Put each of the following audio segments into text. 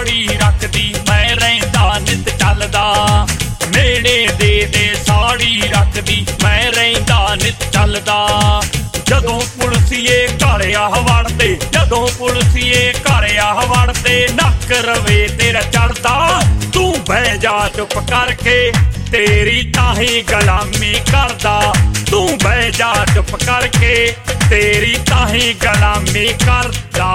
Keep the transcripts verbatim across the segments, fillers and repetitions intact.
ਸਾੜੀ ਰੱਖਦੀ ਮੈਂ ਰਹਿੰਦਾ ਨਿਤ ਚੱਲਦਾ। ਮੇੜੇ ਦੇ ਦੇ ਸਾੜੀ ਰੱਖਦੀ ਮੈਂ ਰਹਿੰਦਾ ਨਿਤ ਚੱਲਦਾ। ਜਦੋਂ ਪੁਲਸੀਏ ਘਰ ਆਹ ਵੜਦੇ, ਜਦੋਂ ਪੁਲਸੀਏ ਘਰ ਆਹ ਵੜਦੇ, ਨੱਕ ਰਵੇ ਤੇਰਾ ਚੜਦਾ। ਤੂੰ ਬਹਿ ਜਾ ਚੁੱਪ ਕਰਕੇ ਤੇਰੀ ਤਾਹੀਂ ਗੁਲਾਮੀ ਕਰਦਾ। ਤੂੰ ਬਹਿ ਜਾ ਚੁੱਪ ਕਰਕੇ ਤੇਰੀ ਤਾਹੀਂ ਗੁਲਾਮੀ ਕਰਦਾ।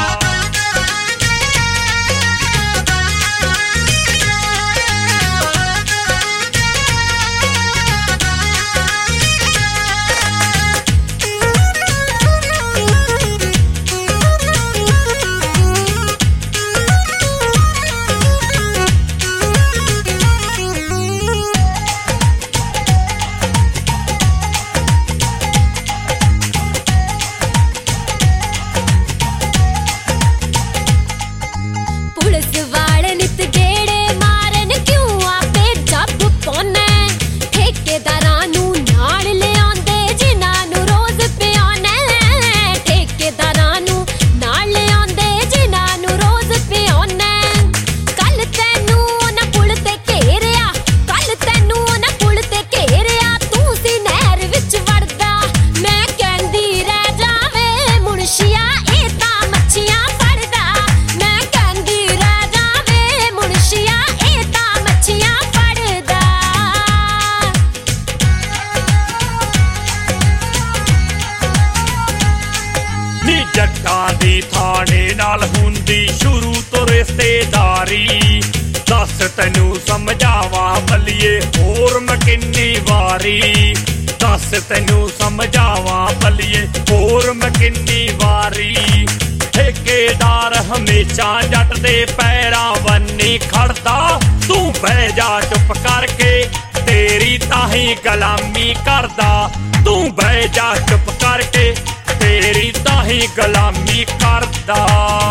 ਜੱਟਾਂ ਦੀ ਥਾਣੇ ਨਾਲ ਹੁੰਦੀ ਸ਼ੁਰੂ ਤੋਂ ਰਿਸ਼ਤੇਦਾਰੀ। ਦੱਸ ਤੈਨੂੰ ਸਮਝਾਵਾਂ ਬੱਲੀਏ ਹੋਰ ਮੈਂ ਕਿੰਨੀ ਵਾਰੀ। ਦੱਸ ਤੈਨੂੰ ਸਮਝਾਵਾਂ ਬੱਲੀਏ ਹੋਰ ਮੈਂ ਕਿੰਨੀ ਵਾਰੀ। ਠੇਕੇਦਾਰ ਹਮੇਸ਼ਾ ਜੱਟ ਦੇ ਪੈਰਾਂ ਬੰਨੀ ਖੜਦਾ। ਤੂੰ ਬਹਿ ਜਾ ਚੁੱਪ ਕਰਕੇ ਤੇਰੀ ਤਾਹੀਂ ਗੁਲਾਮੀ ਕਰਦਾ। ਤੂੰ ਬਹਿ ਜਾ ਚੁੱਪ ਕਰਕੇ ਤੇਰੀ ਤਾਹੀਂ ਗੁਲਾਮੀ ਕਰਦਾ।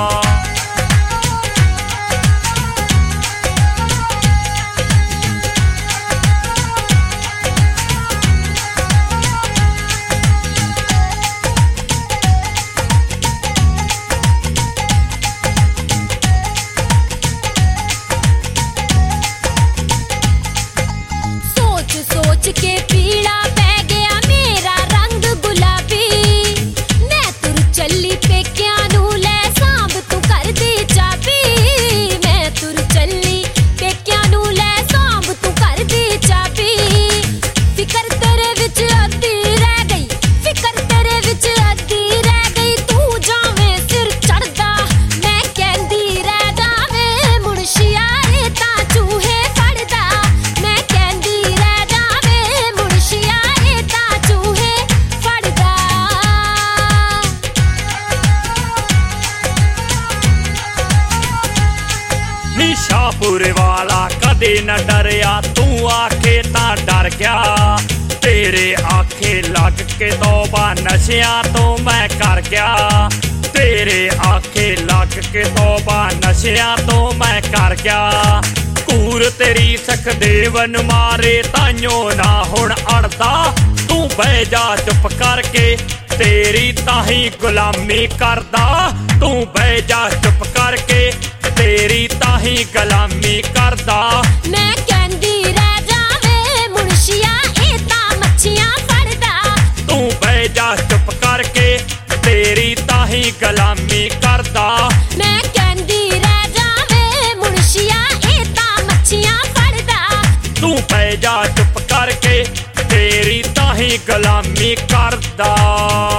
सोच सोच के पीड़ा पै गया मेरा रंग गुलाबी। मैं तुर चली पेकिया नू लै सांभ तू कर दी चाबी। मैं तुर चली पेकिया नू लै सांभ तू कर दी चाबी। फिकर तेरे विच अद्धी रह गई, फिकर तेरे विच अद्धी रह गई। तू जावे सिर चढ़दा मैं कहंदी रह जावे मुनशिया ए तां चूहे फड़दा। मैं कहंदी रह जावे मुनशिया ए तां चूहे फड़दा। ਨੀ ਸ਼ਾਹਪੁਰੇ ਵਾਲਾ ਕਦੇ ਨਾ ਡਰਿਆ, ਤੂੰ ਆਖੇ ਤਾਂ ਡਰ ਗਿਆ। ਤੇਰੇ ਆਖੇ ਲੱਗ ਕੇ ਤੋਬਾ ਨਸ਼ਿਆਂ ਤੋਂ ਮੈਂ ਕਰ ਗਿਆ। ਤੇਰੇ ਆਖੇ ਲੱਗ ਕੇ ਤੋਬਾ ਨਸ਼ਿਆਂ ਤੋਂ ਮੈਂ ਕਰ ਗਿਆ। ਘੂਰ ਤੇਰੀ ਸਖਦੇਵਨ ਮਾਰੇ ਤਾਈਓ ਨਾ ਹੁਣ ਅੜਦਾ। ਤੂੰ ਬਹਿ ਜਾ ਚੁੱਪ ਕਰਕੇ ਤੇਰੀ ਤਾਹੀਂ ਗੁਲਾਮੀ ਕਰਦਾ। ਤੂੰ ਬਹਿ ਜਾ ਚੁੱਪ ਕਰਕੇ ਤੇਰੀ ਤਾਹੀਂ ਗੁਲਾਮੀ ਕਰਦਾ। मैं कहंदी रह जावे मुनशिया ए तां मच्छियां फड़दा। तू बह जा चुप करके तेरी ताहीं गुलामी करदा। मैं कहंदी रह जावे मुनशिया ए तां मच्छियां फड़दा। तू बह जा चुप करके तेरी ताहीं गुलामी करदा।